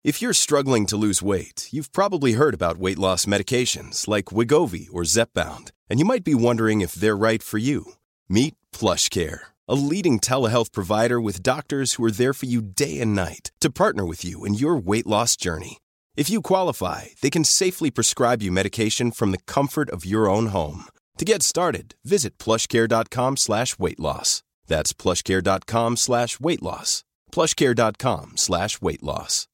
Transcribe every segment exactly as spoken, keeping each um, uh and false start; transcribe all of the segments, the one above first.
If you're struggling to lose weight, you've probably heard about weight loss medications like Wegovy or Zepbound, and you might be wondering if they're right for you. Meet PlushCare, a leading telehealth provider with doctors who are there for you day and night to partner with you in your weight loss journey. If you qualify, they can safely prescribe you medication from the comfort of your own home. To get started, visit plushcare.com slash weight loss. That's plushcare.com slash weight loss. plushcare.com slash weight loss.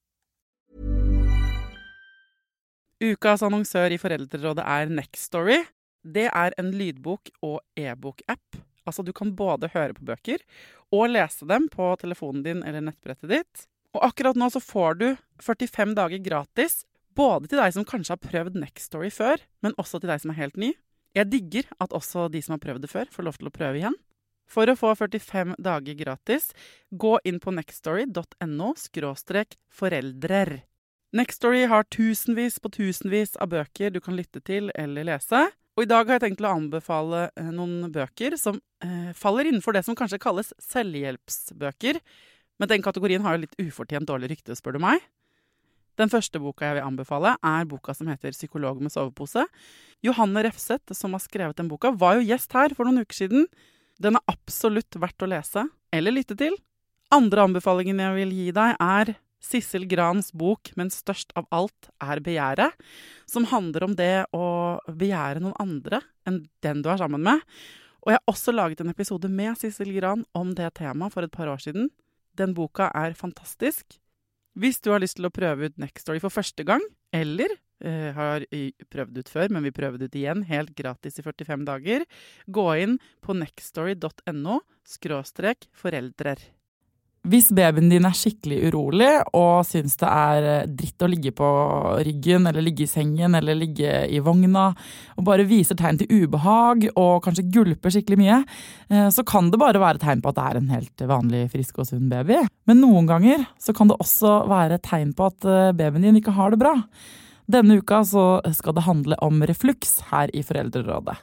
Ukas annonsør i Foreldrerådet er Nextory. Det er en lydbok- og e-bok-app. Altså du kan både høre på bøker og lese dem på telefonen din eller nettbrettet ditt. Og akkurat nå så får du førtifem dager gratis, både til deg som kanskje har prøvd Nextory før, men også til deg som er helt ny. Jeg digger at også de som har prøvd det før får lov til å prøve igjen. For å få førtifem dager gratis, gå inn på nextory.no skråstrek foreldrer. Nextory har tusenvis på tusenvis av bøker du kan lytte til eller lese. Og i dag har jeg tenkt å anbefale noen bøker som eh, faller innenfor det som kanskje kalles selvhjelpsbøker. Men den kategorien har jo litt ufortjent dårlig rykte, spør du meg. Den første boka jeg vil anbefale er boka som heter Psykolog med sovepose. Johanne Refseth, som har skrevet den boka, var jo gjest her for noen uker siden. Den er absolutt verdt å lese eller lytte til. Andre anbefalingen jeg vil gi deg er Sissel Grans bok, men størst av alt er begjæret, som handler om det å begjære noen andre enn den du er sammen med. Og jeg har også laget en episode med Sissel Gran om det temaet for et par år siden. Den boka er fantastisk. Hvis du har lyst til å prøve ut Nextory for første gang, eller eh, har prøvd ut før, men vil prøve det ut igjen, helt gratis i førtifem dager, gå inn på nextory.no skråstrek foreldrer. Hvis babyen din er skikkelig urolig og synes det er dritt å ligge på ryggen, eller ligge i sengen, eller ligge i vogna, og bare viser tegn til ubehag og kanskje gulper skikkelig mye, så kan det bare være tegn på at det er en helt vanlig frisk og sunn baby. Men noen ganger så kan det også være tegn på at babyen din ikke har det bra. Denne uka så skal det handle om refluks her i Foreldrerådet.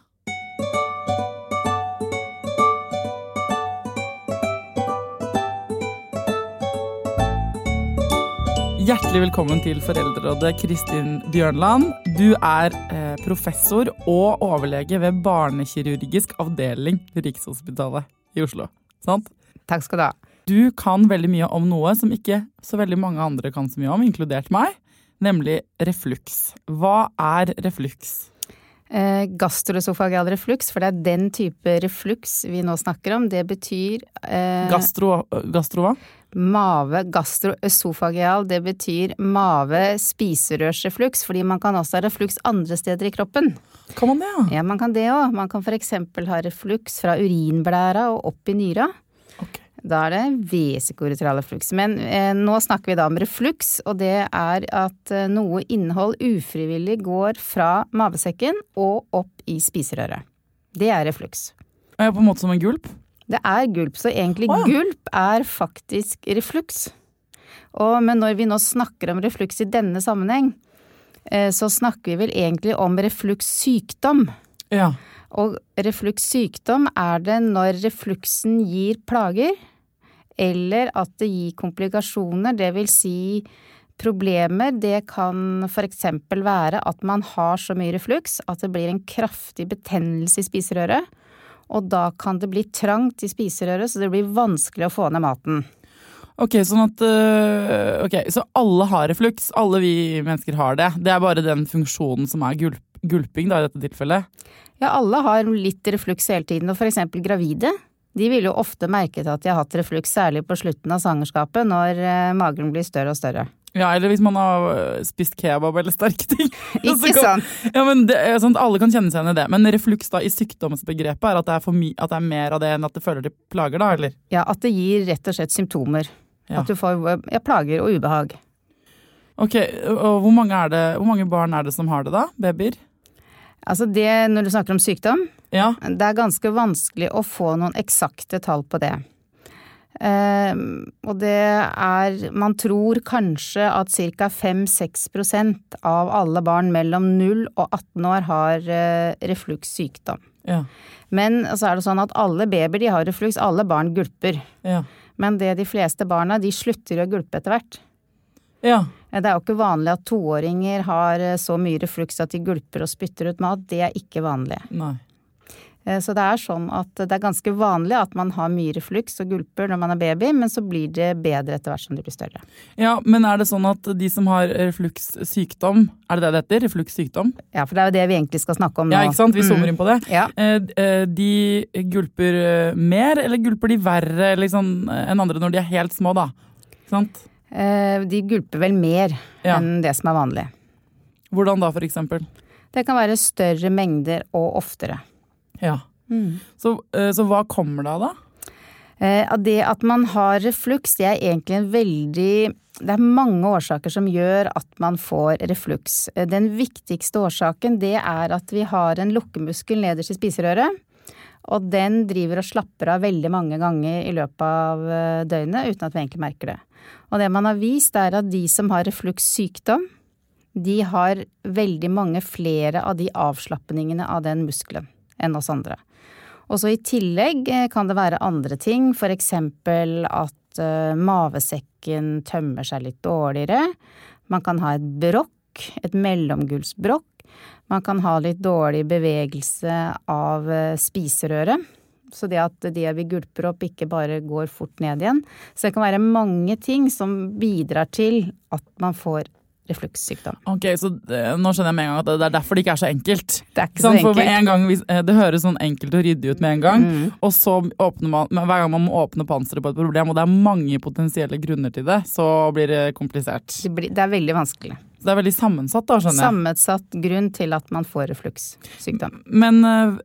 Hjertelig velkommen til Foreldrerådet, Kristin Bjørnland. Du er eh, professor og overlege ved barnekirurgisk avdeling ved Rikshospitalet i Oslo. Sant? Takk skal du ha. Du kan veldig mye om noe som ikke så veldig mange andre kan så mye om, inkludert meg, nemlig refluks. Hva er refluks? Eh, gastroesofageal refluks, for det er den type refluks vi nå snakker om. Det betyr... Eh, Gastro, gastro hva? Mave, gastroesofageal, det betyr mave-spiserørsrefluks, fordi man kan også ha refluks andre steder i kroppen. Kan man det, ja? Ja, man kan det også. Man kan for eksempel ha refluks fra urinblæra og opp i nyra. Ok. Da er det vesikourital refluks. Men eh, nå snakker vi da om refluks, og det er at eh, noe innhold ufrivillig går fra mavesekken og opp i spiserøret. Det er refluks. Er det på en måte som en gulp? Det er gulp, så egentlig oh, ja. Gulp er faktisk refluks. Og, men når vi nå snakker om refluks i denne sammenheng, eh, så snakker vi vel egentlig om reflukssykdom. Ja. Og reflukssykdom er det når refluksen gir plager, eller at det gir komplikasjoner, det vil si problemer. Det kan for eksempel være at man har så mye refluks at det blir en kraftig betennelse i spiserøret, og da kan det bli trangt i spiserøret, så det blir vanskelig å få ned maten. Ok, sånn at, uh, ok, så alle har refluks, alle vi mennesker har det. Det er bare den funksjonen som er gulp, gulping da, i dette tilfellet. Ja, alle har litt refluks hele tiden, og for eksempel gravide. De vil jo ofte merke til at de har hatt refluks, særlig på slutten av svangerskapet, når uh, magen blir større og større. Ja, eller hvis man har spist kebab eller sterke ting. Ikke kan, sant? Ja, men det er sånn at alle kan kjenne seg igjen i det. Men refluks da i sykdomsbegrepet er at det er, for my, at det er mer av det enn at det føler til plager da, eller? Ja, at det gir rett og slett symptomer. Ja. At du får ja, plager og ubehag. Ok, og hvor mange, er det, hvor mange barn er det som har det da, babyer? Altså det, når du snakker om sykdom, ja. Det er ganske vanskelig å få noen eksakte tall på det. Uh, og det er, man tror kanskje at ca. fem til seks prosent av alle barn mellom null og atten år har uh, reflukssykdom. Ja. Men så er det sånn at alle babyer de har refluks, alle barn gulper. Ja. Men det de fleste barna, de slutter å gulpe etter hvert. Ja. Det er jo ikke vanlig at toåringer har så mye refluks at de gulper og spytter ut mat. Det er ikke vanlig. Nei. Så det er sånn at det er ganske vanlig at man har mye refluks og gulper når man er baby, men så blir det bedre etter hvert som de blir større. Ja, men er det sånn at de som har reflukssykdom, er det det det heter? Reflukssykdom? Ja, for det er jo det vi egentlig skal snakke om nå. Ja, ikke sant? Vi zoomer inn på det. Ja. De gulper mer, eller gulper de verre liksom, enn andre når de er helt små da? Ikke sant? De gulper vel mer ja. enn det som er vanlig. Hvordan da, for eksempel? Det kan være større mengder og oftere. Ja. Mm. Så, så hva kommer det av da? Eh, det at man har refluks, det er egentlig en veldig... Det er mange årsaker som gjør at man får refluks. Den viktigste årsaken, det er at vi har en lukkemuskel nederst i spiserøret, og den driver og slapper av veldig mange ganger i løpet av døgnet, uten at vi egentlig merker det. Og det man har vist er at de som har reflukssykdom, de har veldig mange flere av de avslappningene av den muskelen enn oss andre. Og så i tillegg kan det være andre ting, for eksempel at uh, mavesekken tømmer seg litt dårligere. Man kan ha et brokk, et mellomgulvsbrokk. Man kan ha litt dårlig bevegelse av uh, spiserøret. Så det at det vi gulper opp ikke bare går fort ned igjen. Så det kan være mange ting som bidrar til at man får reflukssykdom. Ok, så det, nå skjønner jeg med en gang at det er derfor det ikke er så enkelt. Det er ikke så enkelt. For med en gang, det høres sånn enkelt og ryddig ut med en gang, mm. og så åpner man, hver gang man må åpne panseret på et problem, og det er mange potensielle grunner til det, så blir det komplisert. Det, blir, det er veldig vanskelig. Så det er veldig sammensatt da, skjønner jeg. Sammensatt grunn til at man får reflukssykdom. Men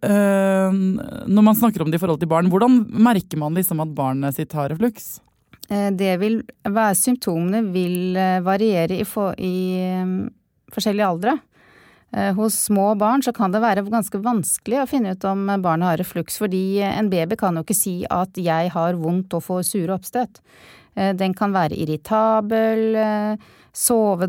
øh, når man snakker om det i forhold til barn, hvordan merker man liksom at barnet sitt har refluks? Det vil være, symptomene vil variere i, for, i um, forskjellige aldre. Uh, hos små barn så kan det være ganske vanskelig å finne ut om barnet har refluks, fordi en baby kan jo ikke si at jeg har vondt og får sure oppstøt. Uh, den kan være irritabel, uh, sove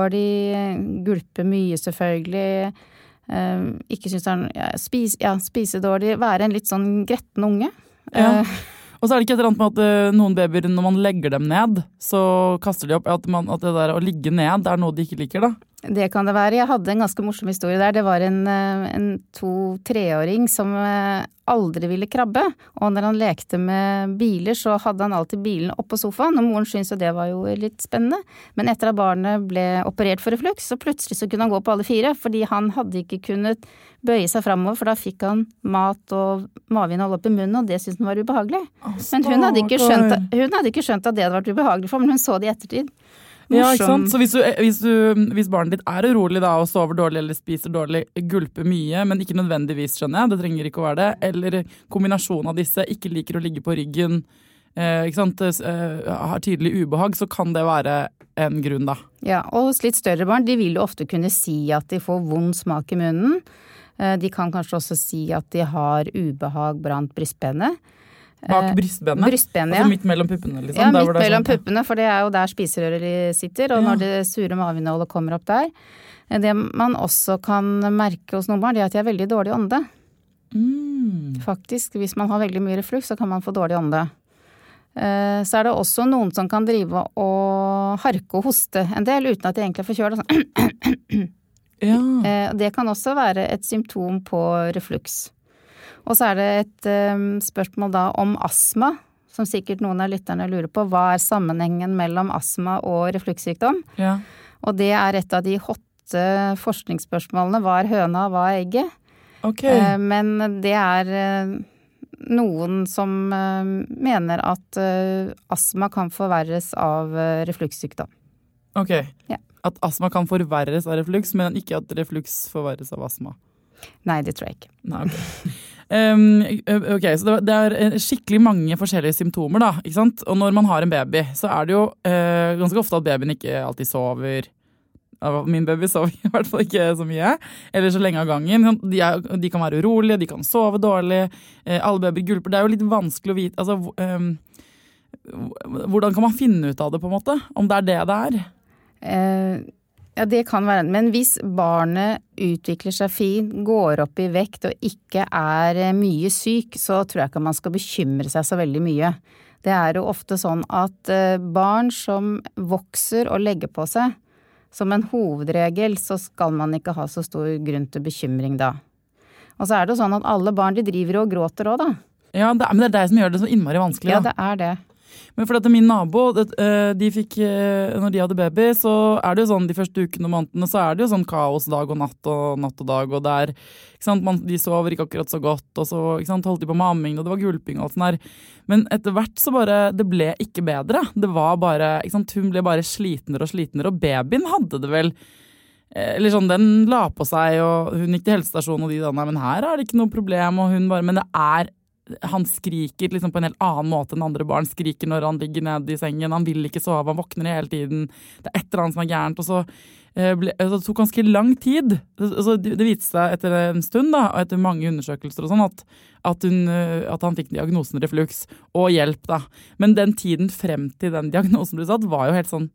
dårlig, gulpe mye selvfølgelig, uh, ikke synes han, ja, spis, ja, spise dårlig, være en litt sånn gretten unge. Ja. Uh, Og så er det ikke et eller annet med at uh, noen babyer, når man legger dem ned, så kaster de opp at, man, at det der å ligge ned er noe de ikke liker da. Det kan det være. Jeg hadde en ganske morsom historie der. Det var en, en to-treåring som aldri ville krabbe. Og når han lekte med biler, så hadde han alltid bilen opp på sofaen. Og moren syntes jo det var jo litt spennende. Men etter at barnet ble operert for refluks, så plutselig så kunne han gå på alle fire. Fordi han hadde ikke kunnet bøye seg fremover, for da fikk han mat og maveinnhold opp i munnen, og det syntes han var ubehagelig. Men hun hadde, ikke skjønt, hun hadde ikke skjønt at det hadde vært ubehagelig for, men hun så det i ettertid. Morsom. Ja, ikke sant? Så hvis, du, hvis, du, hvis barnet ditt er urolig da, og sover dårlig eller spiser dårlig, gulper mye, men ikke nødvendigvis, skjønner jeg, det trenger ikke å være det, eller kombinasjon av disse, ikke liker å ligge på ryggen, eh, ikke sant, eh, har tydelig ubehag, så kan det være en grunn da. Ja, og hos litt større barn, de vil jo ofte kunne si at de får vond smak i munnen. Eh, de kan kanskje også si at de har ubehag blant brystbenet. Bak brystbenet? Brystbenet, ja. Altså midt mellom puppene, liksom? Ja, midt sånn, mellom puppene, for det er jo der spiserøret sitter, og ja. Når det sure maveinnholdet kommer opp der. Det man også kan merke hos noen barn, det er at de har veldig dårlig ånde. Mm. Faktisk, hvis man har veldig mye refluks, så kan man få dårlig ånde. Så er det også noen som kan drive og harke og hoste en del, uten at de egentlig er forkjølet. Sånn. Ja. Det kan også være et symptom på refluks. Og så er det et um, spørsmål da om astma, som sikkert noen av lytterne lurer på. Hva er sammenhengen mellom astma og reflukssykdom? Ja. Og det er et av de hotte forskningsspørsmålene. Hva er høna, hva er egget? Okay. Uh, men det er uh, noen som uh, mener at uh, astma kan forverres av uh, reflukssykdom. Ok, ja. At astma kan forverres av refluks, men ikke at refluks forverres av astma. Nei, det tror jeg ikke. Nei, ok. Um, ok, så det er skikkelig mange forskjellige symptomer da, ikke sant? Og når man har en baby, så er det jo uh, ganske ofte at babyen ikke alltid sover. Min baby sover i hvert fall ikke så mye, eller så lenge av gangen. De, er, de kan være urolige, de kan sove dårlig, uh, alle babyer gulper. Det er jo litt vanskelig å vite, altså, um, hvordan kan man finne ut av det på en måte? Om det er det det er? Uh, ja, det kan være, men hvis barnet utvikler seg fint, går opp i vekt og ikke er mye syk, så tror jeg ikke man skal bekymre seg så veldig mye. det er jo ofte sånn at barn som vokser og legger på seg, som en hovedregel så skal man ikke ha så stor grunn til bekymring da. Og så er det jo sånn at alle barn de driver og gråter også da. Ja, det er, men det er det som gjør det så innmari vanskelig. Ja, da. det er det. Men for at min nabo, det, de fikk, når de hadde baby, så er det jo sånn de første ukene og månedene, så er det jo sånn kaos dag og natt og natt og dag, og der, ikke sant, man, de sover ikke akkurat så godt, og så, ikke sant, holdt de på med amming, og det var gulping og alt sånt der. Men etter hvert så bare, det ble ikke bedre. Det var bare, ikke sant, hun ble bare slitnere og slitnere, og babyen hadde det vel, eller sånn, den la på seg, og hun gikk til helsestasjonen, og de da, nei, men her er det ikke noe problem, og hun bare, men det er, han skriker liksom på en helt annen måte enn andre barn skriker når han ligger nede i sengen, han vil ikke sove, han våkner hele tiden, det er et eller annet som er gærent, og så ble, det tok ganske lang tid, så det, det viste seg etter en stund da, og etter mange undersøkelser og sånn, at, at, hun, at han fikk diagnosen refluks og hjelp da, men den tiden frem til den diagnosen ble satt var jo helt sånn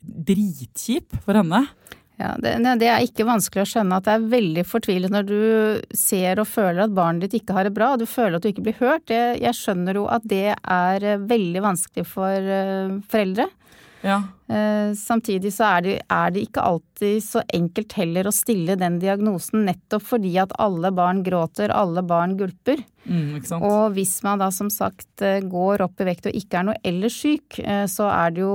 dritkjip for henne. Ja, det, det er ikke vanskelig å skjønne at det er veldig fortvilet når du ser og føler at barnet ditt ikke har det bra, og du føler at du ikke blir hørt. Det, jeg skjønner jo at det er veldig vanskelig for uh, foreldre. Ja. Uh, samtidig så er det, er det ikke alltid så enkelt heller å stille den diagnosen, nettopp fordi at alle barn gråter, alle barn gulper. Mm, ikke sant? Og hvis man da som sagt går opp i vekt og ikke er noe ellers syk, uh, så er det jo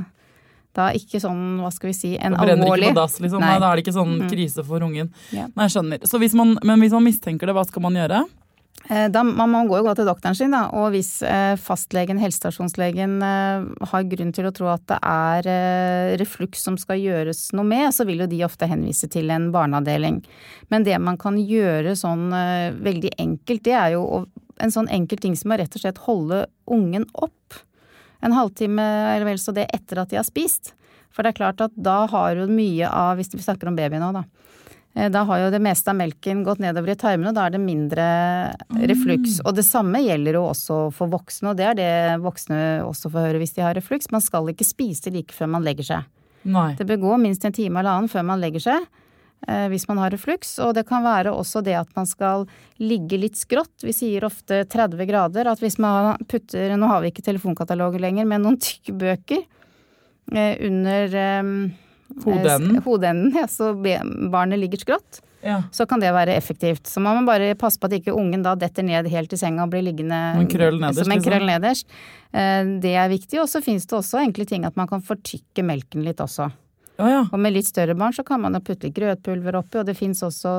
da ikke sånn, hva skal vi si, en alvorlig... Det brenner ikke på dass, liksom. Nei. Nei, da er det ikke sånn krise for ungen. Ja. Nei, jeg skjønner. Så hvis man, men hvis man mistenker det, hva skal man gjøre? Da, man, man går jo gå til doktoren sin, da, og hvis eh, fastlegen, helsestasjonslegen, eh, har grunn til å tro at det er eh, refluks som skal gjøres noe med, så vil jo de ofte henvise til en barneavdeling. Men det man kan gjøre sånn eh, veldig enkelt, det er jo en sånn enkel ting som er rett og slett holde ungen opp. En halvtime eller vel så det etter at de har spist. For det er klart at da har jo mye av, hvis vi snakker om baby nå da, da har jo det meste av melken gått nedover i tarmene, og da er det mindre refluks. Og det samme gjelder jo også for voksne, og det er det voksne også får høre hvis de har refluks. Man skal ikke spise like før man legger seg. Nei. Det bør gå minst en time eller annen før man legger seg, hvis man har refluks, og det kan være også det at man skal ligge litt skrått. Vi sier ofte tretti grader, at hvis man putter, nå har vi ikke telefonkataloger lenger, men noen tykke bøker eh, under eh, hodenden, hodenden ja, så barnet ligger skrått, ja. Så kan det være effektivt. Så man må bare passe på at ikke ungen da detter ned helt i senga og blir liggende en krøll nederst, som en krøll nederst. Eh, det er viktig, og så finnes det også enkle ting at man kan fortykke melken litt også. Oh, ja. Og med litt større barn så kan man jo putte litt grøtpulver oppi, og det finnes også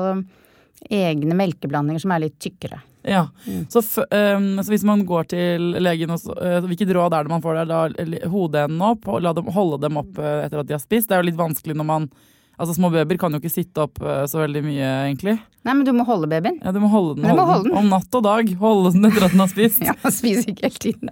egne melkeblandinger som er litt tykkere. Ja, mm. så, um, så hvis man går til legen, også, uh, hvilket råd er det man får der? Da hodenden opp, og la dem, holde dem opp uh, etter at de har spist. Det er jo litt vanskelig når man, altså små babyer kan jo ikke sitte opp uh, så veldig mye egentlig. Nei, men du må holde babyen. Ja, du må holde den, må holde holde den. den. Om natt og dag, holde den etter at den har spist. Ja, man spiser ikke hele tiden.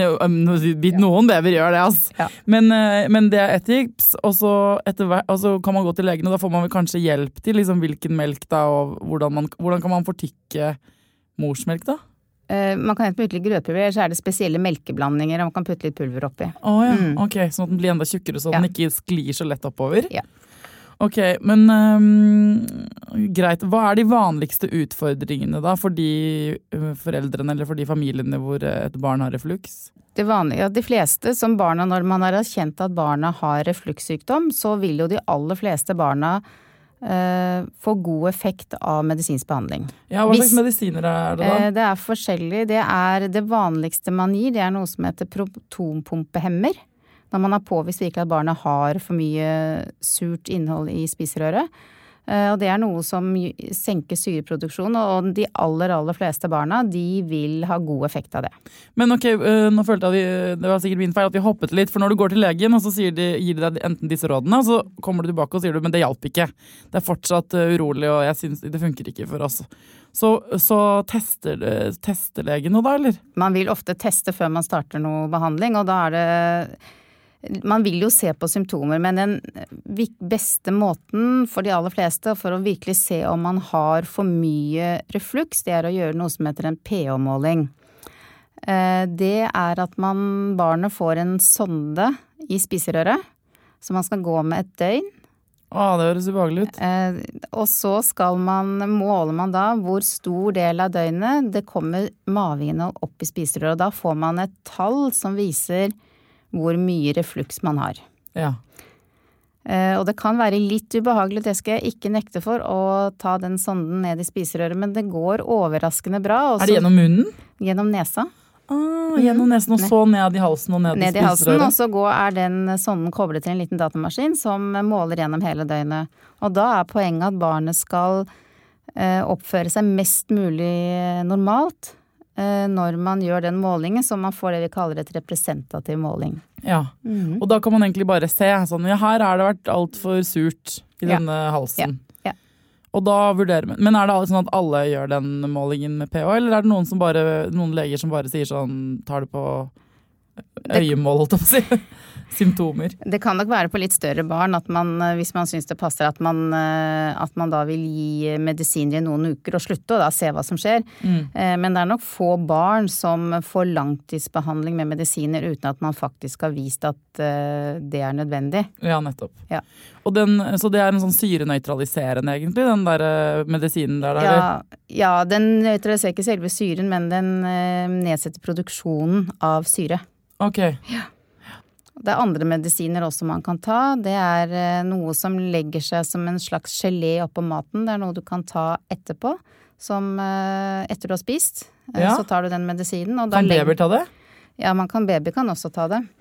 Noen babyer gjør det, altså. Ja. Men, men det er et tips, og så, etter, og så kan man gå til legen, og da får man vel kanskje hjelp til liksom, hvilken melk da, og hvordan, man, hvordan kan man fortykke morsmelk da? Uh, man kan enten putte litt grøtpulver, eller så er det spesielle melkeblandinger, og man kan putte litt pulver oppi. Å oh, ja, mm. ok, sånn at den blir enda tjukkere, så ja. Den ikke sklir så lett oppover. Ja. Ok, men um, greit. Hva er de vanligste utfordringene da for de foreldrene eller for de familiene hvor et barn har refluks? Det vanlige, de fleste som barna, når man har erkjent at barna har reflukssykdom, så vil jo de aller fleste barna uh, få god effekt av medisinsk behandling. Ja, hva slags Hvis, medisiner er det da? Uh, det er forskjellig. Det er det vanligste man gir, det er noe som heter protonpumpehemmer. Når man har påvist virkelig at barnet har for mye surt innhold i spiserøret. Og det er noe som senker syreproduksjon, og de aller, aller fleste barna, de vil ha god effekt av det. Men ok, nå følte jeg at vi, det var sikkert min feil at vi hoppet litt, for når du går til legen, og så sier de, gir de deg enten disse rådene, og så kommer du tilbake og sier du, men det hjalp ikke. Det er fortsatt urolig, og jeg synes det funker ikke for oss. Så, så tester, tester legen noe da, eller? Man vil ofte teste før man starter noe behandling, og da er det... Man vil jo se på symptomer, men den beste måten for de aller fleste for å virkelig se om man har for mye refluks, det er å gjøre noe som heter en pH-måling. Det er at man, barnet får en sonde i spiserøret, så man skal gå med et døgn Å, det høres ubehagelig ut. Eh, og så skal man, måler man da hvor stor del av døgnet det kommer maveinnhold opp i spiserøret. Og da får man et tall som viser hvor mye refluks man har. Ja. Eh, og det kan være litt ubehagelig, det skal jeg ikke nekte for, å ta den sonden ned i spiserøret, men det går overraskende bra. Også, er det gjennom munnen? Gjennom nesa. Ah, gjennom nesen og så ned i halsen og ned, ned i halsen, spiserøret. og så går, er den sonden koblet til en liten datamaskin som måler gjennom hele døgnet. Og da er poenget at barnet skal eh, oppføre seg mest mulig normalt eh, når man gjør den målingen, så man får det vi kaller et representativ måling. Ja, mm-hmm. Og da kan man egentlig bare se sånn, ja, her har det vært alt for surt i ja. denne halsen. Ja. Og da vurderer man, men er det sånn at alle gjør den målingen med pH, eller er det noen som bare, noen leger som bare sier sånn, tar det på øyemål, holdt jeg på å si, symptomer? Det kan nok være på litt større barn, at man, hvis man synes det passer, at man, at man da vil gi medisiner i noen uker og slutte, og da se hva som skjer. Mm. Men det er nok få barn som får langtidsbehandling med medisiner uten at man faktisk har vist at det er nødvendig. Ja, nettopp. Ja. Og den, så det er en sånn syrenøytraliserende egentlig, den der medisinen der? der ja, ja, den nøytraliserer ikke selve syren, men den nedsetter produksjonen av syre. Ok. Ja. Det er andre medisiner også man kan ta. Det er noe som legger seg som en slags gelé oppå maten. Det er noe du kan ta etterpå, som etter du har spist. Ja. Så tar du den medisinen. Og da kan baby ta det? Ja, man kan, baby kan også ta det.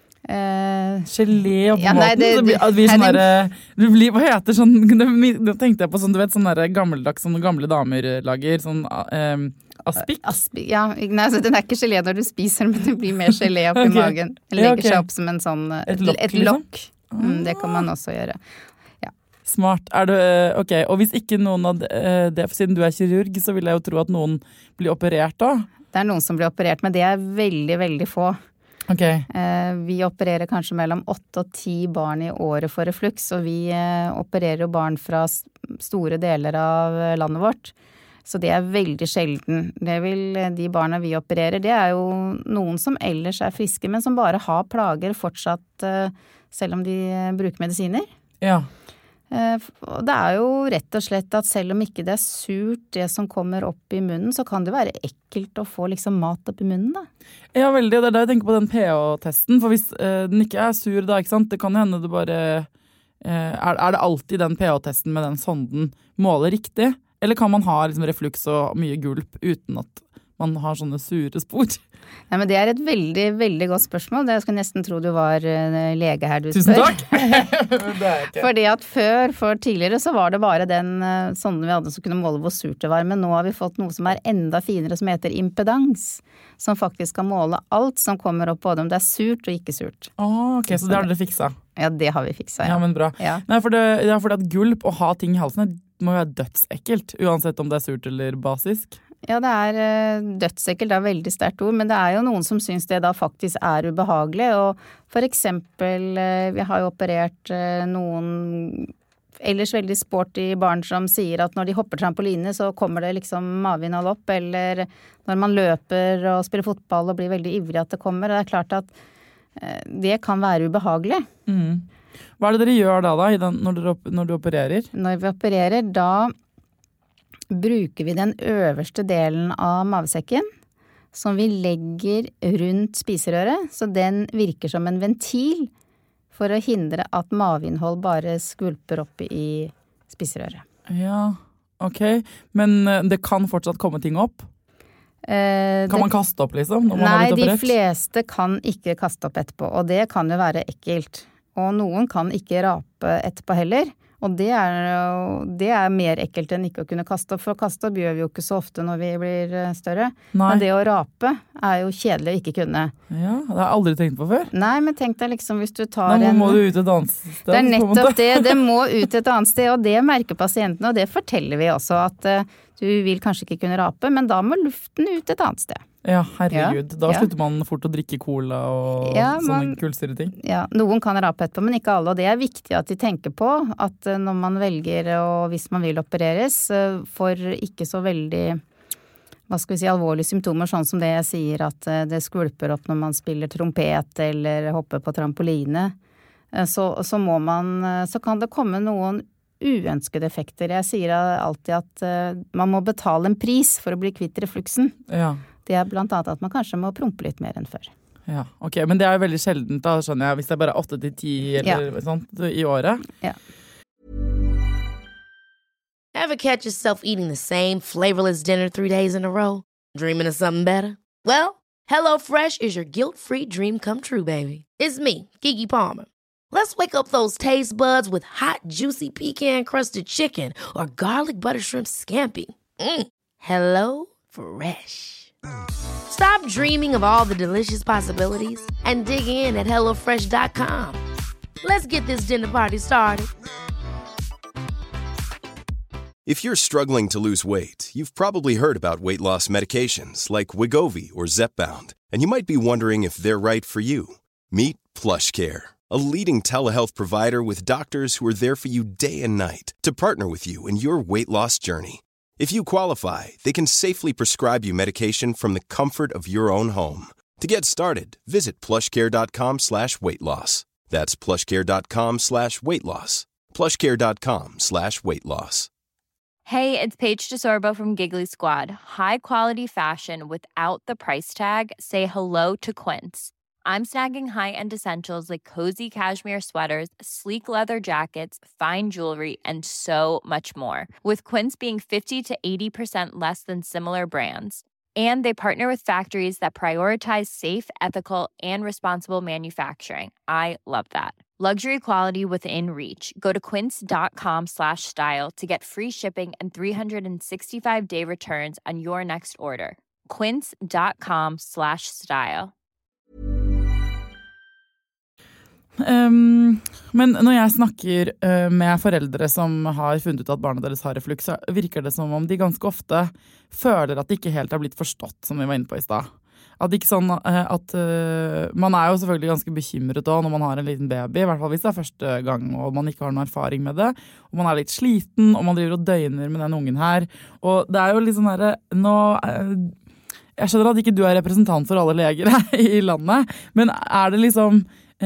Uh, gelé oppå ja, maten? Det, det, det blir sånn der, det blir, hva heter sånn, da tenkte jeg på sånn, du vet, sånn der gammeldags, sånne gamle damer lager, sånn um, aspik? Aspik, ja, nei, altså, den er ikke gelé når du spiser, men det blir mer gelé opp okay. i magen. Den legger ja, okay. seg opp som en sånn, et lokk, et lokk. Liksom? Mm, det kan man også gjøre. Ja. Smart. Er du, ok, og hvis ikke noen av det, for siden du er kirurg, så vil jeg jo tro at noen blir operert da? Det er noen som blir operert, men det er veldig, veldig få. Okay. Vi opererer kanskje mellom åtte og ti barn i året for refluks, og vi opererer jo barn fra store deler av landet vårt. Så det er veldig sjelden. Det vil, de barna vi opererer, det er jo noen som ellers er friske, men som bare har plager fortsatt, selv om de bruker medisiner. Ja. Det er jo rett og slett at selv om ikke det er surt det som kommer opp i munnen, så kan det være ekkelt å få liksom mat opp i munnen da. Ja, veldig, og det er da jeg tenker på den pH-testen, for hvis uh, den ikke er sur da, ikke sant, det kan jo hende det bare, uh, er, er det alltid den pH-testen med den sonden måler riktig? Eller kan man ha liksom, refluks og mye gulp uten at man har sånne sure spor? Nei, men det er et veldig, veldig godt spørsmål. Jeg skulle nesten tro du var lege her du spør. Tusen takk! Det er ikke. Fordi at før, for tidligere så var det bare den sonden vi hadde som kunne måle hvor surt det var, men nå har vi fått noe som er enda finere som heter impedans, som faktisk kan måle alt som kommer opp, både om det er surt og ikke surt. Åh, ok, så det har dere fikset? Ja, det har vi fikset, ja. Ja, men bra. Ja. Nei, for det, det er fordi at gulp og ha ting i halsen må jo være dødsekkelt, uansett om det er surt eller basisk. Ja, det er dødsekkelt, det er veldig sterkt ord, men det er jo noen som synes det da faktisk er ubehagelig, og for eksempel, vi har jo operert noen ellers veldig sporty barn som sier at når de hopper trampoline så kommer det liksom maveinnhold opp, eller når man løper og spiller fotball og blir veldig ivrig at det kommer, og det er klart at det kan være ubehagelig. Mm. Hva er det dere gjør da, da i den, når, dere, når du opererer? Når vi opererer, da bruker vi den øverste delen av mavesekken som vi legger rundt spiserøret, så den virker som en ventil for å hindre at maveinnhold bare skvulper opp i spiserøret. Ja, ok. Men det kan fortsatt komme ting opp? Eh, kan det, man kaste opp liksom? Når man nei, har blitt operert? De fleste kan ikke kaste opp etterpå, og det kan jo være ekkelt. Og noen kan ikke rape etterpå heller. Og det er, det er mer ekkelt enn ikke å kunne kaste opp, for kaste opp gjør vi jo ikke så ofte når vi blir større. Nei. Men det å rape er jo kjedelig å ikke kunne. Ja, det har jeg aldri tenkt på før. Nei, men tenk deg liksom hvis du tar en... Da må du ut et annet sted. Det er nettopp det, det må ut et annet sted, og det merker pasientene, og det forteller vi også, at uh, du vil kanskje ikke kunne rape, men da må luften ut et annet sted. Ja, herregud. Ja, da slutter ja. man fort å drikke cola og ja, sånne kulstyre ting. Ja, noen kan rape etterpå, men ikke alle, og det er viktig at de tenker på at når man velger, og hvis man vil opereres, for ikke så veldig, hva skal vi si, alvorlige symptomer, sånn som det jeg sier, at det skvulper opp når man spiller trompet eller hopper på trampoline, så, så må man, så kan det komme noen uønskede effekter. Jeg sier alltid at uh, man må betale en pris for å bli kvitt refluksen. Ja. Det er blant annet at man kanskje må prompe litt mer enn før. Ja, ok, men det er jo veldig sjeldent da, skjønner jeg, hvis det er bare åtte til ti eller ja. sånt i året. Ja. Ever catch yourself eating the same flavorless dinner three days in a row? Dreaming of something better? Well, HelloFresh is your guilt-free dream come true, baby. It's me, Keke Palmer. Let's wake up those taste buds with hot, juicy pecan-crusted chicken or garlic butter shrimp scampi. Mm. Hello Fresh. Stop dreaming of all the delicious possibilities and dig in at hello fresh dot com. Let's get this dinner party started. If you're struggling to lose weight, you've probably heard about weight loss medications like Wegovy or Zepbound, and you might be wondering if they're right for you. Meet PlushCare, a leading telehealth provider with doctors who are there for you day and night to partner with you in your weight loss journey. If you qualify, they can safely prescribe you medication from the comfort of your own home. To get started, visit plushcare.com slash weight loss. That's plushcare.com slash weight loss. plushcare.com slash weight loss. Hey, it's Paige DeSorbo from Giggly Squad. High quality fashion without the price tag. Say hello to Quince. I'm snagging high-end essentials like cozy cashmere sweaters, sleek leather jackets, fine jewelry, and so much more. With Quince being fifty to eighty percent less than similar brands. And they partner with factories that prioritize safe, ethical, and responsible manufacturing. I love that. Luxury quality within reach. Go to quince.com slash style to get free shipping and three sixty-five day returns on your next order. Quince.com slash style. Um, men når jeg snakker uh, med foreldre som har funnet ut at barna deres har refluks, så virker det som om de ganske ofte føler at det ikke helt har blitt forstått, som vi var inne på i sted. At ikke sånn uh, at uh, man er jo selvfølgelig ganske bekymret da når man har en liten baby, i hvert fall hvis det er første gang og man ikke har noen erfaring med det, og man er litt sliten og man driver og døgner med den ungen her, og det er jo litt sånn her nå uh, jeg skjønner at ikke du er representant for alle leger her i landet, men er det liksom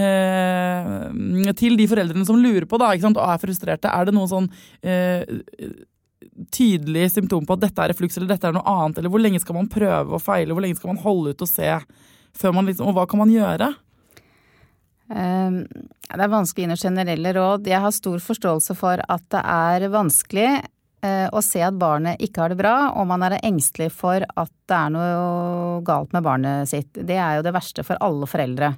Eh, til de foreldrene som lurer på da, ikke sant, og er frustrerte, er det noen sånn eh, tydelig symptom på at dette er refluks eller dette er noe annet, eller hvor lenge skal man prøve og feile, hvor lenge skal man holde ut og se før man liksom, og hva kan man gjøre? Um, det er vanskelig å gi generelle råd. Jeg har stor forståelse for at det er vanskelig uh, å se at barnet ikke har det bra, og man er engstelig for at det er noe galt med barnet sitt. Det er jo det verste for alle foreldre.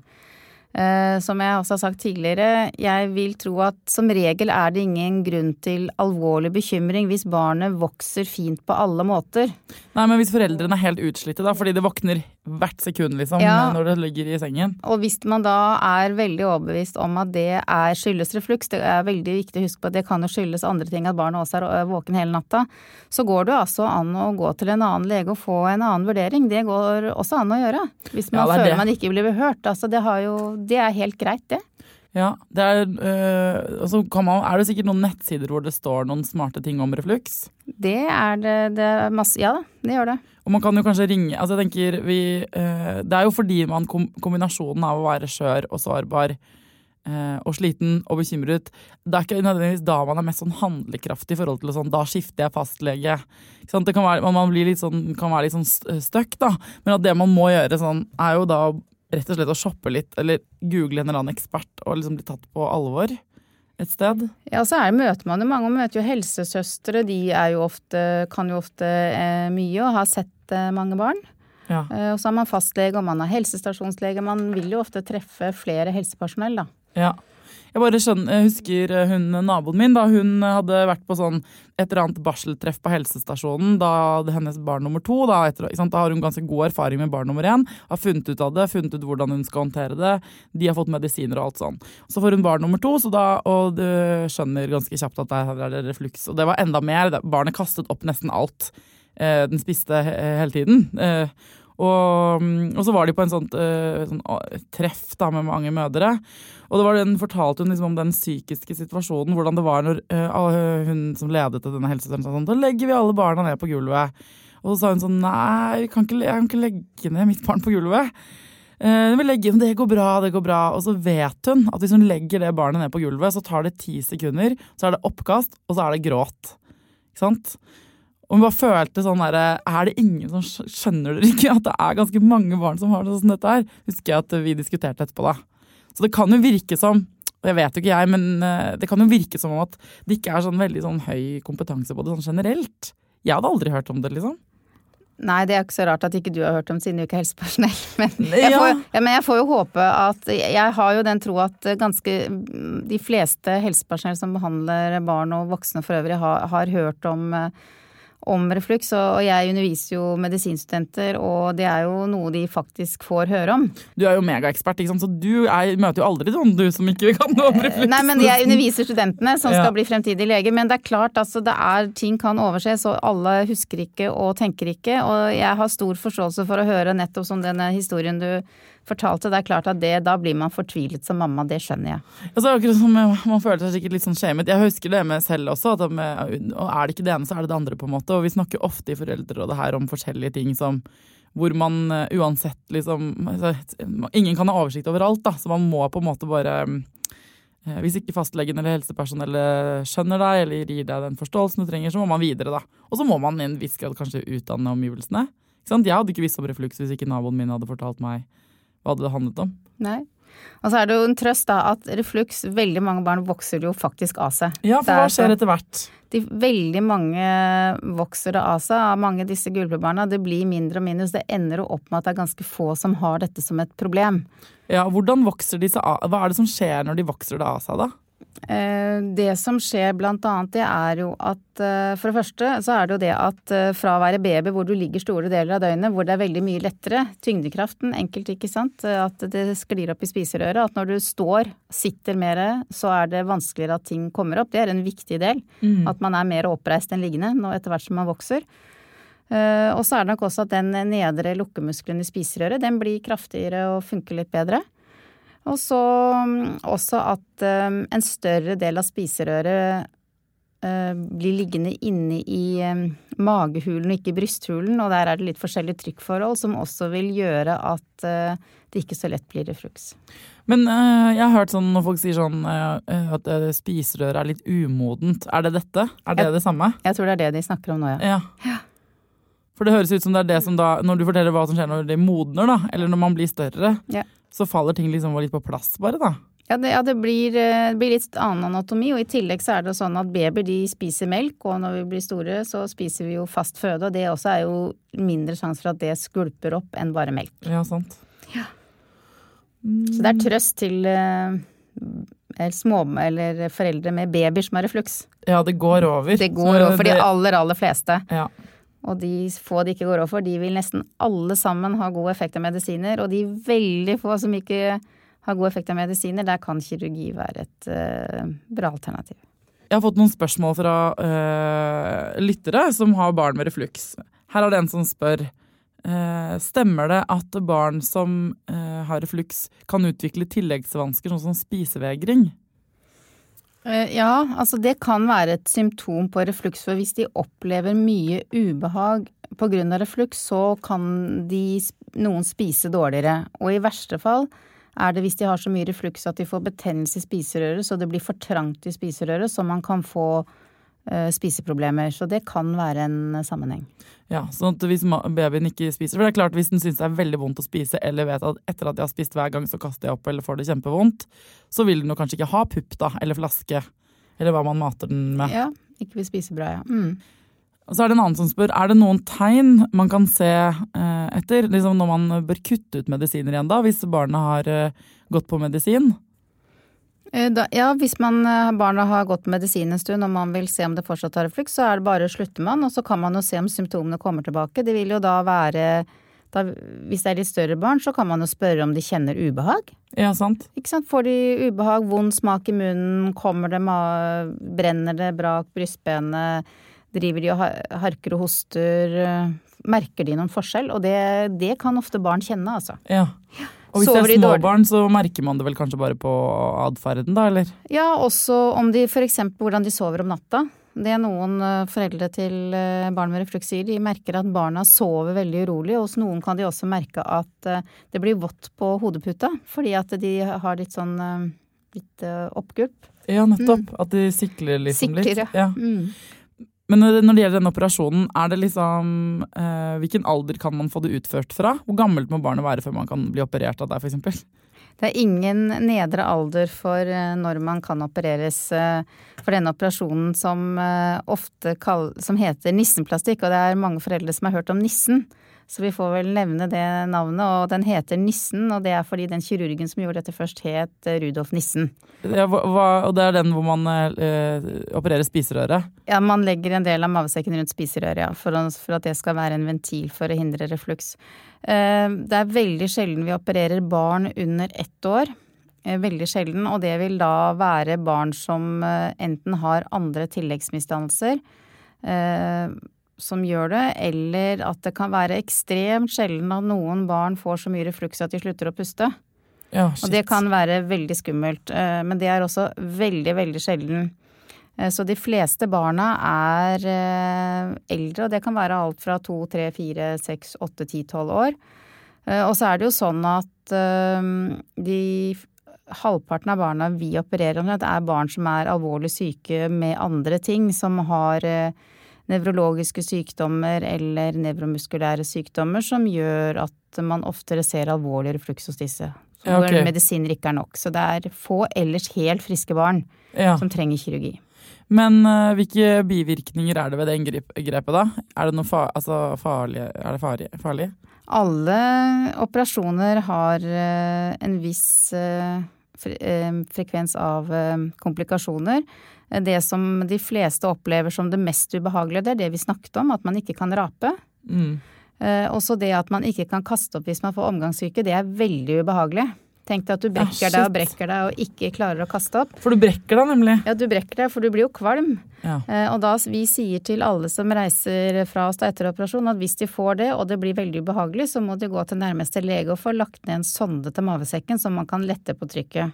Uh, som jeg også har sagt tidligere, jeg vil tro at som regel er det ingen grunn til alvorlig bekymring hvis barnet vokser fint på alle måter. Nei, men hvis foreldrene er helt utslitte da, fordi det våkner hvert sekund liksom, ja, når det ligger i sengen. Og hvis man da er veldig overbevist om at det er skyldes refluks, det er veldig viktig å huske på at det kan jo skyldes andre ting, at barnet også er våken hele natta, så går det altså an å gå til en annen lege og få en annen vurdering. Det går også an å gjøre, hvis man ja, føler det. Man ikke blir behørt. Altså, det, har jo, det er helt greit, det. Ja, det er, øh, altså kan man, er det sikkert noen nettsider hvor det står noen smarte ting om refluks? Det er det, det er masse, ja da, det gjør det. Og man kan jo kanskje ringe, altså jeg tenker vi, øh, det er jo fordi man kom, kombinasjonen av å være skjør og sårbar øh, og sliten og bekymret, det er ikke nødvendigvis da man er mest sånn handlekraftig i forhold til sånn, da skifter jeg fastlege. Ikke sant? Det kan være, man blir litt sånn, kan være litt sånn støkk da, men at det man må gjøre sånn, er jo da rett og slett å shoppe litt, eller google en eller annen ekspert og liksom bli tatt på alvor et sted. Ja, så er det, møter man jo mange, og møter jo helsesøstre, de er jo ofte, kan jo ofte eh, mye og har sett eh, mange barn. Ja. Eh, og så har man fastlege, og man har helsestasjonslege, man vil jo ofte treffe flere helsepersonell da. Ja. Jeg bare skjønner, jeg husker hun, naboen min, da hun hadde vært på sånn et eller annet barseltreff på helsestasjonen, da hadde hennes barn nummer to, da, etter, ikke sant, da har hun ganske god erfaring med barn nummer én, har funnet ut av det, funnet ut hvordan hun skal håndtere det, de har fått medisiner og alt sånn. Så får hun barn nummer to, så da, og du skjønner ganske kjapt at det er det refluks, og det var enda mer, barnet kastet opp nesten alt, eh, den spiste hele tiden, eh, Og, og så var de på en sånt, uh, sånn uh, treff da, med mange mødre. Og det var den, fortalte hun liksom om den psykiske situasjonen, hvordan det var når uh, hun som ledet til denne helsesøsteren sa sånn, da legger vi alle barna ned på gulvet. Og så sa hun sånn, nei, jeg kan ikke, jeg kan ikke legge ned mitt barn på gulvet. Uh, vi legger, det går bra, det går bra. Og så vet hun at hvis hun legger det barnet ned på gulvet, så tar det ti sekunder, så er det oppkast, og så er det gråt. Ikke sant? Og hun bare følte sånn der, er det ingen som skjønner dere ikke at det er ganske mange barn som har det sånn dette her? Husker jeg at vi diskuterte etterpå da. Så det kan jo virke som, jeg vet jo ikke jeg, men det kan jo virke som om at det ikke er sånn veldig sånn høy kompetanse på det sånn generelt. Jeg hadde aldri hørt om det, liksom. Nei, det er ikke så rart at ikke du har hørt om siden du ikke er helsepersonell. Men jeg, får, ja, men jeg får jo håpe at, jeg har jo den tro at ganske de fleste helsepersonell som behandler barn og voksne for øvrig har, har hørt om om refluks, og jeg underviser jo medisinstudenter, og det er jo noe de faktisk får høre om. Du er jo megaekspert, ikke sant? Så du er, møter jo aldri sånn du som ikke kan noe om refluks. Nei, men jeg underviser studentene som ja. Skal bli fremtidige leger, men det er klart, altså, det er, ting kan overse, så alle husker ikke og tenker ikke, og jeg har stor forståelse for å høre nettopp som denne historien du fortalte, det er klart at det, da blir man fortvilet som mamma, det skjønner jeg. Altså, akkurat som man føler seg sikkert litt sånn shamed. Jeg husker det med selv også, at med, og er det ikke det ene, så er det det andre på en måte, og vi snakker ofte i foreldrerådet her om forskjellige ting som, hvor man uansett liksom, altså, ingen kan ha oversikt over alt da, så man må på en måte bare, hvis ikke fastlegen eller helsepersonellet skjønner deg, eller gir deg den forståelsen du trenger, så må man videre da. Og så må man i en viss grad kanskje utdanne omgivelsene. Ikke sant? Jeg hadde ikke visst om refluks hvis ikke naboen min hadde fortalt meg hva det handlet om. Nei. Og så er det jo en trøst da, at refluks, veldig mange barn vokser jo faktisk av seg. Ja, for hva skjer etter hvert? De, veldig mange vokser det av seg, av mange av disse gulpebarna. Det blir mindre og mindre, så det ender jo opp med at det er ganske få som har dette som et problem. Ja, hvordan vokser disse av? Hva er det som skjer når de vokser det av seg da? Det som skjer blant annet, det er jo at for det første så er det jo det at fra å være baby hvor du ligger store deler av døgnet, hvor det er veldig mye lettere, tyngdekraften enkelt, ikke sant, at det sklir opp i spiserøret, at når du står, sitter mer, så er det vanskeligere at ting kommer opp. Det er en viktig del, mm. at man er mer oppreist enn liggende nå etter hvert som man vokser. Og så er det nok også at den nedre lukkemuskelen i spiserøret, den blir kraftigere og funker litt bedre. Og så også at um, en større del av spiserøret uh, blir liggende inne i um, magehulen og ikke i brysthulen, og der er det litt forskjellige trykkforhold som også vil gjøre at uh, det ikke så lett blir refluks. Men uh, jeg har hørt sånn når folk sier sånn uh, at uh, spiserøret er litt umodent. Er det dette? Er det jeg, det samme? Jeg tror det er det de snakker om nå, ja. Ja. Ja. For det høres ut som det er det som da, når du forteller hva som skjer når det modner da, eller når man blir større, ja. Så faller ting liksom litt på plass bare da. Ja, det, ja, det blir, det blir litt annen anatomi, og i tillegg så er det sånn at babyer de spiser melk, og når vi blir store så spiser vi jo fast føde, og det også er jo mindre sjanse for at det skulper opp enn bare melk. Ja, sant. Ja. Mm. Så det er trøst til uh, små eller foreldre med babyer som har refluks. Ja, det går over. Det går over for det... de aller, aller fleste. Ja. Og de få de ikke går over for, de vil nesten alle sammen ha god effekt av medisiner, og de veldig få som ikke har god effekt av medisiner, der kan kirurgi være et uh, bra alternativ. Jeg har fått noen spørsmål fra uh, lyttere som har barn med refluks. Her er det en som spør, uh, stemmer det at barn som uh, har refluks kan utvikle tilleggsvansker, sånn som spisevegring? Ja, altså det kan være et symptom på refluks, for hvis de opplever mye ubehag på grunn av refluks, så kan de, noen spise dårligere. Og i verste fall er det hvis de har så mye refluks at de får betennelse i spiserøret, så det blir for trangt i spiserøret, så man kan få uh, spiseproblemer. Så det kan være en sammenheng. Ja, sånn at hvis babyen ikke spiser, for det er klart hvis den synes det er veldig vondt å spise, eller vet at etter at de har spist hver gang så kaster jeg opp eller får det kjempevondt, så vil den jo kanskje ikke ha pupp da, eller flaske, eller hva man mater den med. Ja, ikke vil spise bra, ja. Mm. Og så er det en annen som spør, er det noen tegn man kan se eh, etter, liksom når man bør kutte ut medisiner igjen da, hvis barnet har eh, gått på medisin? Da, ja, hvis man, barna har gått på medisin en stund og man vil se om det fortsatt har refluks, så er det bare slutter man, og så kan man jo se om symptomene kommer tilbake. Det vil jo da være, da, hvis det er litt større barn, så kan man jo spørre om de kjenner ubehag. Ja, sant. Ikke sant? Får de ubehag, vond smak i munnen, kommer det, brenner det, brak, brystbenet, driver de og harker og hoster, merker de noen forskjell? Og det, det kan ofte barn kjenne, altså. Ja. Og hvis det er små barn, så merker man det vel kanskje bare på adferden da, eller? Ja, også om de, for eksempel hvordan de sover om natta. Det noen foreldre til barn med refluks sier, de merker at barna sover veldig urolig, og hos noen kan de også merke at det blir vått på hodeputa, fordi at de har litt sånn litt oppgulp. Ja, nettopp. Mm. At de sikler liksom sikler, litt. Ja. Mm. Men når det gjelder den operasjonen, er det liksom, eh, hvilken alder kan man få det utført fra? Hvor gammelt må barnet være før man kan bli operert av deg, for eksempel? Det er ingen nedre alder for når man kan opereres for denne operasjonen som ofte kall, som heter nissenplastikk, og det er mange foreldre som har hørt om nissen. Så vi får vel nevne det navnet, og den heter Nissen, og det er fordi den kirurgen som gjorde dette først het Rudolf Nissen. Ja, hva, og det er den hvor man eh, opererer spiserøret? Ja, man legger en del av mavesekken rundt spiserøret, ja, for, for at det skal være en ventil for å hindre refluks. Eh, det er veldig sjelden vi opererer barn under ett år, eh, veldig sjelden, og det vil da være barn som eh, enten har andre tilleggsmisdannelser, eh, som gjør det, eller at det kan være ekstremt sjelden at noen barn får så mye refluks at de slutter å puste. Ja, og det kan være veldig skummelt, men det er også veldig, veldig sjelden. Så de fleste barna er eldre, og det kan være alt fra to, tre, fire, seks, åtte, ti, tolv år. Og så er det jo sånn at de halvparten av barna vi opererer med, det er barn som er alvorlig syke med andre ting, som har nevrologiske sykdommer eller nevromuskulære sykdommer som gjør at man oftere ser alvorlig refluks hos disse. Ja, okay. Hvor medisiner ikke er nok. Så det er få ellers helt friske barn ja. som trenger kirurgi. Men uh, hvilke bivirkninger er det ved det inngrepet da? Er det noe fa- altså, farlig? Er det farlig? farlig? Alle operasjoner har uh, en viss uh, fre- uh, frekvens av uh, komplikasjoner. Det som de fleste opplever som det mest ubehagelige, det er det vi snakket om, at man ikke kan rape. Mm. Eh, også det at man ikke kan kaste opp hvis man får omgangssyke, det er veldig ubehagelig. Tenk deg at du brekker ah, deg og brekker deg og ikke klarer å kaste opp. For du brekker deg nemlig. Ja, du brekker deg, for du blir jo kvalm. Ja. Eh, og da vi sier til alle som reiser fra oss etter operasjon, at hvis de får det, og det blir veldig ubehagelig, så må de gå til nærmeste lege og få lagt ned en sonde til mavesekken, så man kan lette på trykket.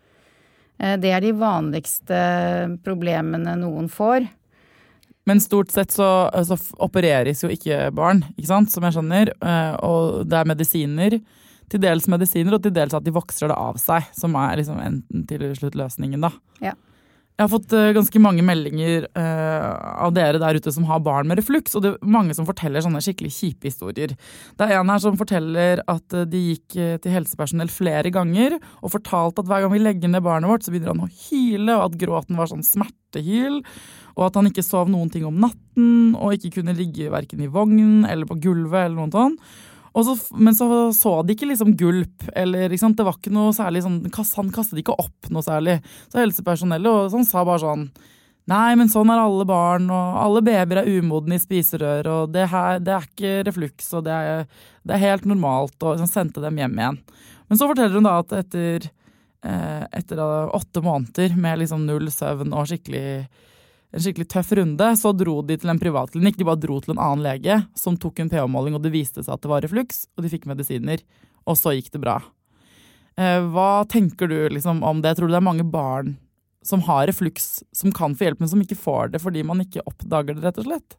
Det er de vanligste problemene noen får. Men stort sett så, så opereres jo ikke barn, ikke sant, som jeg skjønner, og det er medisiner, til dels medisiner, og til dels at de vokser det av seg, som er liksom enten til slutt løsningen da. Ja. Jeg har fått ganske mange meldinger uh, av dere der ute som har barn med refluks, og det er mange som forteller sånne skikkelig kjipe historier. Det er en her som forteller at de gikk til helsepersonell flere ganger og fortalte at hver gang vi legger ned barnet vårt, så begynner han å hyle, og at gråten var sånn smertehyl, og at han ikke sov noen ting om natten, og ikke kunne ligge hverken i vognen eller på gulvet eller noe sånt. Og så, men så så de ikke liksom gulp, eller ikke sant? Det var ikke noe særlig sånn, han kastet ikke opp noe særlig. Så helsepersonellet og sånn sa bare sånn, nei, men sånn er alle barn, og alle babyer er umodne i spiserør, og det her, det er ikke refluks, og det er, det er helt normalt, og sånn, sendte dem hjem igjen. Men så forteller hun da at etter, eh, etter åtte måneder med liksom null søvn og skikkelig en skikkelig tøff runde, så dro de til en privatklinikk. De bare dro til en annen lege som tok en pH-måling, og det viste seg at det var refluks, og de fikk medisiner, og så gikk det bra. Eh, hva tenker du liksom om det? Jeg tror det er mange barn som har refluks, som kan få hjelp, men som ikke får det fordi man ikke oppdager det, rett og slett?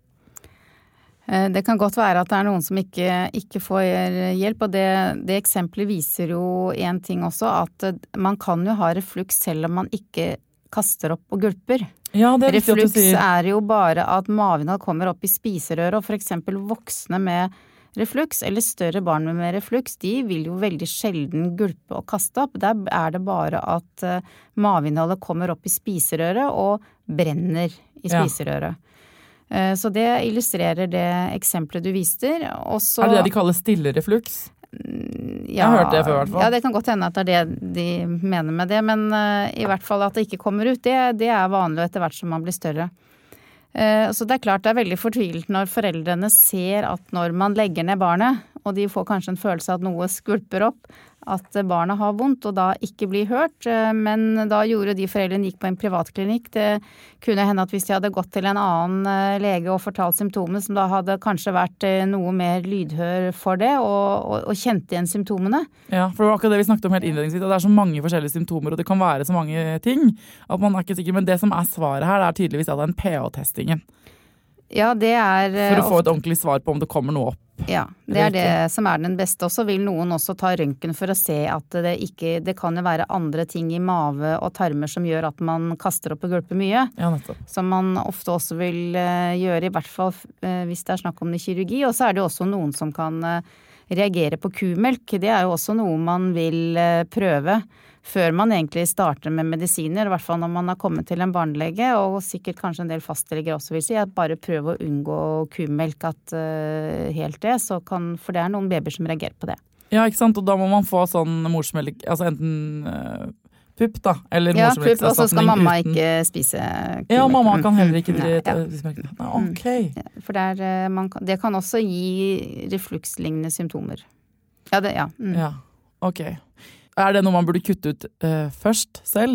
Det kan godt være at det er noen som ikke, ikke får hjelp, og det, det eksempelet viser jo en ting også, at man kan jo ha refluks selv om man ikke kaster opp og gulper. Ja, det er viktig at du sier. Refluks er jo bare at maveinnhold kommer opp i spiserøret, og for eksempel voksne med refluks, eller større barn med refluks, de vil jo veldig sjelden gulpe og kaste opp. Der er det bare at uh, maveinnholdet kommer opp i spiserøret og brenner i spiserøret. Ja. Uh, så det illustrerer det eksempelet du viste. Også, er det det de kaller stille refluks? Ja, jeg har hørt det før i hvert fall. Ja, det kan godt hende at det er det de mener med det, men uh, i hvert fall at det ikke kommer ut, det, det er vanlig etter hvert som man blir større. Uh, så det er klart det er veldig fortvilt når foreldrene ser at når man legger ned barnet, og de får kanskje en følelse av at noe skvulper opp, at barna har vondt, og da ikke blir hørt. Men da gjorde de foreldrene gikk på en privatklinikk. Det kunne hende at hvis de hadde gått til en annen lege og fortalt symptomene, som da hadde kanskje vært noe mer lydhør for det, og, og, og kjente igjen symptomene. Ja, for det var akkurat det vi snakket om helt innledningsvis, og det er så mange forskjellige symptomer, og det kan være så mange ting, at man er ikke sikker. Men det som er svaret her, det er tydeligvis at det er en P H-testingen. Ja, det er... For å få et ordentlig svar på om det kommer noe opp. Ja, det er det som er den beste. Og så vil noen også ta røntgen for å se at det ikke, det kan jo være andre ting i mave og tarmer som gjør at man kaster opp og gulper mye. Ja, nettopp. Som man ofte også vil uh, gjøre, i hvert fall uh, hvis det er snakk om det kirurgi. Og så er det også noen som kan uh, reagere på kumelk. Det er jo også noe man vil uh, prøve før man egentlig starter med medisiner, i hvert fall når man har kommet til en barnelege, og sikkert kanskje en del fastleger også vil si, at bare prøve å unngå kumelk at uh, helt det, så kan, for det er noen babyer som reagerer på det. Ja, ikke sant, og da må man få sånn morsmelk, altså enten uh, pupp da, eller ja, morsmelk. Ja, pupp, og så skal mamma uten... ikke spise kumelk. Ja, mamma kan heller ikke drite. Ja. Ja. Ok. Ja, for det, er, man kan, det kan også gi reflukslignende symptomer. Ja, det, ja. Mm. Ja, ok. Er det noe man burde kutte ut uh, først selv?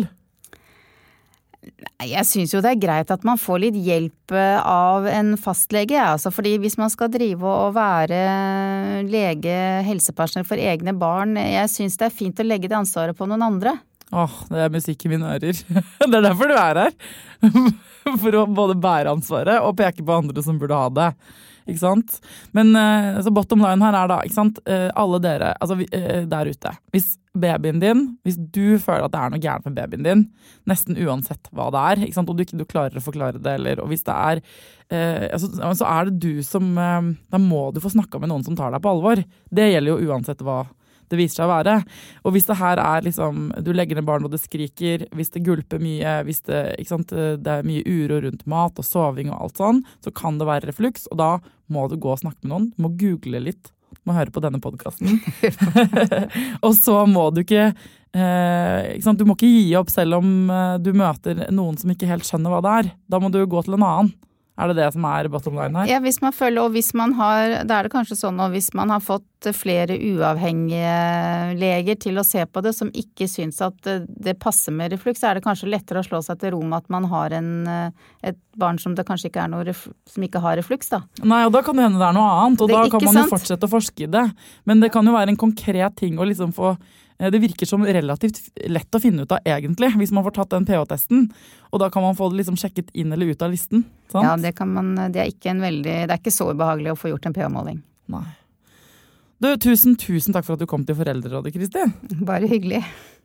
Jeg synes jo det er greit at man får litt hjelp av en fastlege, altså, fordi hvis man skal drive og være lege, helsepersonell for egne barn, jeg synes det er fint å legge det ansvaret på noen andre. Åh, det er musikk i mine ører. Det er derfor du er her. For å både bære ansvaret og peke på andre som burde ha det. Ikke sant? Men uh, så bottom line her er da, ikke sant? Uh, alle dere, altså uh, der ute. Hvis babyen din, hvis du føler at det er noe gærent med babyen din, nesten uansett hva det er, ikke sant? Og du ikke du klarer å forklare det, eller, og hvis det er, uh, altså, så er det du som, uh, da må du få snakket med noen som tar deg på alvor. Det gjelder jo uansett hva det viser seg å være. Og hvis det her er liksom, du legger ned barn og det skriker, hvis det gulper mye, hvis det, ikke sant, det er mye uro rundt mat og soving og alt sånn, så kan det være refluks, og da må du gå og snakke med noen, du må google litt, du må høre på denne podcasten. Og så må du ikke, eh, ikke sant, du må ikke gi opp selv om du møter noen som ikke helt skjønner hva det er. Da må du gå til en annen. Er det det som er bottom line her? Ja, hvis man følger, og hvis man har, da er det kanskje sånn, og hvis man har fått flere uavhengige leger til å se på det, som ikke syns at det passer med refluks, så er det kanskje lettere å slå seg til ro med at man har en, et barn som det kanskje ikke er noe, som ikke har refluks, da. Nei, og da kan det hende det er noe annet, og det, da kan man sant? jo fortsette å forske i det. Men det kan jo være en konkret ting å liksom få. Det virker som relativt lett å finne ut av egentlig, hvis man får tatt den P H-testen, og da kan man få det liksom sjekket inn eller ut av listen, sant? Ja, det kan man, det er ikke en veldig, det er ikke så ubehagelig å få gjort en P H-måling. Nei. Du, tusen, tusen takk for at du kom til Foreldrerådet, Kristi. Bare hyggelig.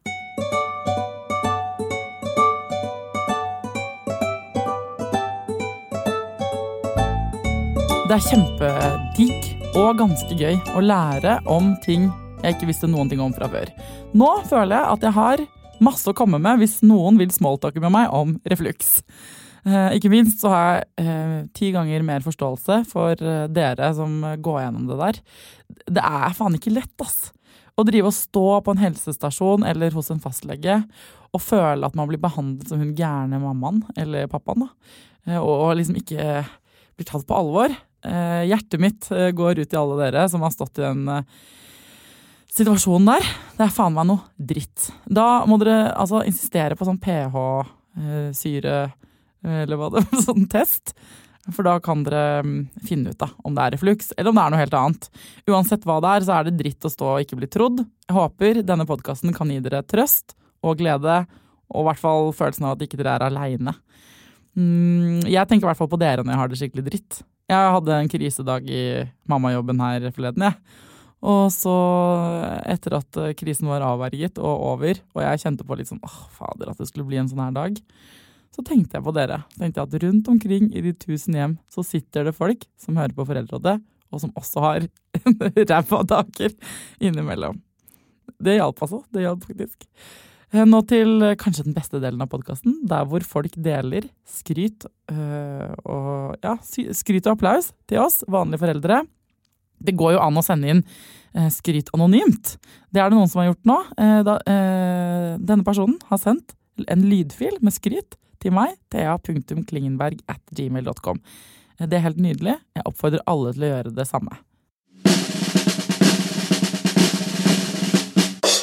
Det er kjempedigg og ganske gøy å lære om ting jeg ikke visste noen ting om fra før. Nå føler jeg at jeg har masse å komme med hvis noen vil smalltalke med meg om refluks. Eh, ikke minst så har jeg eh, ti ganger mer forståelse for eh, dere som går gjennom det der. Det er faen ikke lett, ass. Å drive og stå på en helsestasjon eller hos en fastlege og føle at man blir behandlet som hun gærne mammaen eller pappaen, da. Eh, og, og liksom ikke eh, blir tatt på alvor. Eh, hjertet mitt eh, går ut til alle dere som har stått i den eh, situasjonen der. Det er faen meg noe dritt. Da må dere altså insistere på sånn pH-syre, eller hva det er, sånn test. For da kan dere finne ut da, om det er refluks, eller om det er noe helt annet. Uansett hva det er, så er det dritt å stå og ikke bli trodd. Jeg håper denne podcasten kan gi dere trøst og glede, og i hvert fall følelsen av at ikke dere er alene. Jeg tenker i hvert fall på dere når jeg har det skikkelig dritt. Jeg hadde en krisedag i mammajobben her forleden, jeg. Ja. Og så etter at krisen var avverget og over, og jeg kjente på litt sånn, åh fader, at det skulle bli en sånn her dag, så tenkte jeg på dere. Så tenkte jeg at rundt omkring i de tusen hjem, så sitter det folk som hører på Foreldrerådet, og som også har ræva dager innimellom. Det hjalp altså, det hjalp faktisk. Nå til kanskje den beste delen av podcasten, der hvor folk deler skryt, øh, og, ja, skryt og applaus til oss, vanlige foreldre. Det går jo an å sende inn eh, skryt anonymt. Det er det noen som har gjort nå. Eh, da, eh, denne personen har sendt en lydfil med skryt til meg, thea punktum klingenberg at gmail punktum com. Eh, det er helt nydelig. Jeg oppfordrer alle til å gjøre det samme.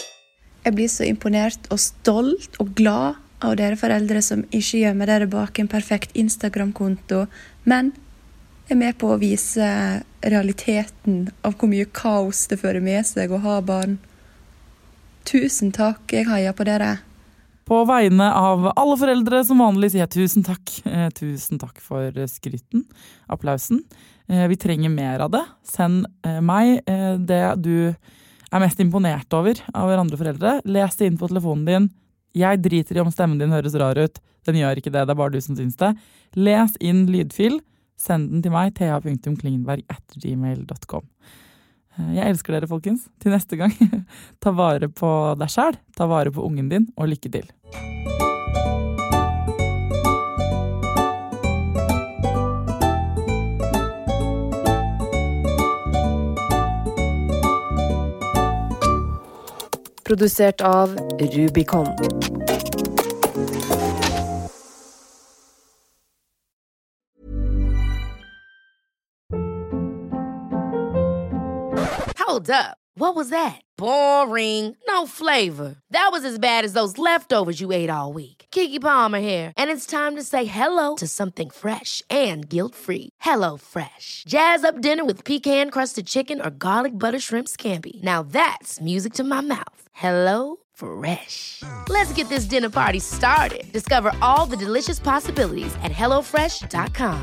Jeg blir så imponert og stolt og glad av dere foreldre som ikke gjemmer dere bak en perfekt Instagram-konto, men er med på å vise realiteten av hvor mye kaos det fører med seg å ha barn. Tusen takk, jeg heier på dere. På vegne av alle foreldre som vanlig sier jeg tusen takk. Eh, tusen takk for skryten, applausen. Eh, vi trenger mer av det. Send eh, meg eh, det du er mest imponert over av andre foreldre. Les det inn på telefonen din. Jeg driter i om stemmen din høres rar ut. Den gjør ikke det, det er bare du som syns det. Les inn lydfil. Send den til meg, thea punktum klingberg at gmail punktum com. Jeg elsker dere, folkens. Til neste gang. Ta vare på deg selv, ta vare på ungen din, og lykke til. Produsert av Rubicon. Hold up. What was that? Boring. No flavor. That was as bad as those leftovers you ate all week. Keke Palmer here, and it's time to say hello to something fresh and guilt-free. Hello Fresh. Jazz up dinner with pecan-crusted chicken or garlic butter shrimp scampi. Now that's music to my mouth. Hello Fresh. Let's get this dinner party started. Discover all the delicious possibilities at hello fresh dot com.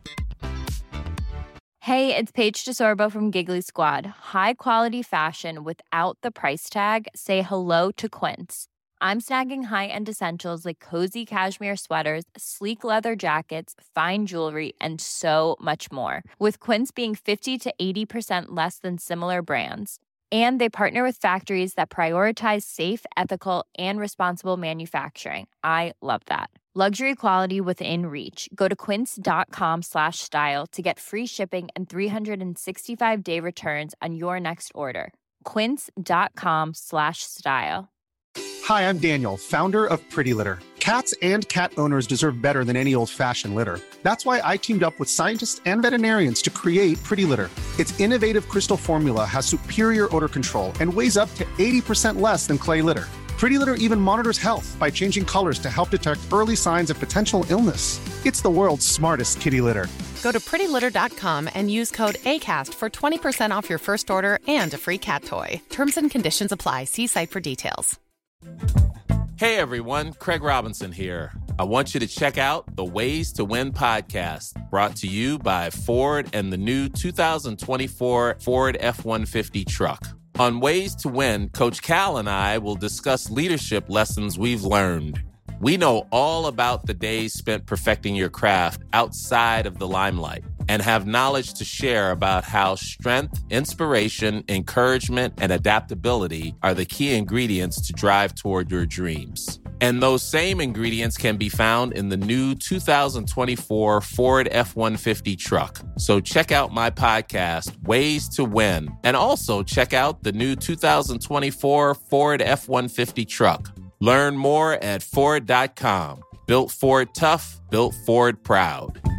Hey, it's Paige DeSorbo from Giggly Squad. High quality fashion without the price tag. Say hello to Quince. I'm snagging high-end essentials like cozy cashmere sweaters, sleek leather jackets, fine jewelry, and so much more. With Quince being fifty to eighty percent less than similar brands. And they partner with factories that prioritize safe, ethical, and responsible manufacturing. I love that. Luxury quality within reach. Go to quince.com slash style to get free shipping and three sixty-five day returns on your next order. Quince.com slash style. Hi, I'm Daniel, founder of Pretty Litter. Cats and cat owners deserve better than any old-fashioned litter. That's why I teamed up with scientists and veterinarians to create Pretty Litter. Its innovative crystal formula has superior odor control and weighs up to eighty percent less than clay litter. Pretty Litter even monitors health by changing colors to help detect early signs of potential illness. It's the world's smartest kitty litter. Go to pretty litter dot com and use code ACAST for twenty percent off your first order and a free cat toy. Terms and conditions apply. See site for details. Hey everyone, Craig Robinson here. I want you to check out the Ways to Win podcast, brought to you by Ford and the new two thousand twenty-four Ford F one fifty truck. On Ways to Win, Coach Cal and I will discuss leadership lessons we've learned. We know all about the days spent perfecting your craft outside of the limelight and have knowledge to share about how strength, inspiration, encouragement, and adaptability are the key ingredients to drive toward your dreams. And those same ingredients can be found in the new two thousand twenty-four Ford F one fifty truck. So check out my podcast, Ways to Win, and also check out the new two thousand twenty-four Ford F one fifty truck. Learn more at Ford dot com. Built Ford tough, built Ford proud.